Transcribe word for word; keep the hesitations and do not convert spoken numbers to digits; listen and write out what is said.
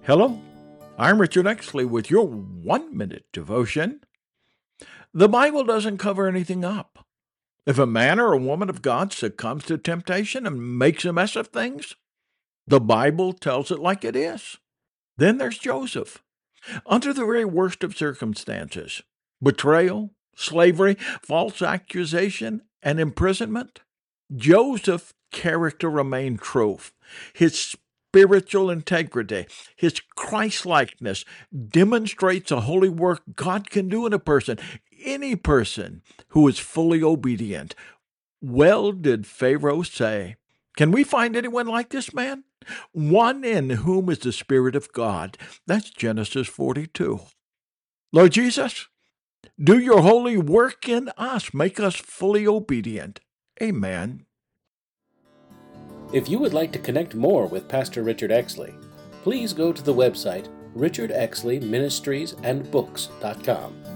Hello, I'm Richard Exley with your one minute devotion. The Bible doesn't cover anything up. If a man or a woman of God succumbs to temptation and makes a mess of things, the Bible tells it like it is. Then there's Joseph. Under the very worst of circumstances, betrayal, slavery, false accusation, and imprisonment, Joseph's character remained true. His spiritual integrity, his Christ-likeness demonstrates a holy work God can do in a person, any person who is fully obedient. Well did Pharaoh say, "Can we find anyone like this man? One in whom is the Spirit of God." That's Genesis forty-two. Lord Jesus, do your holy work in us. Make us fully obedient. Amen. If you would like to connect more with Pastor Richard Exley, please go to the website richard exley ministries and books dot com.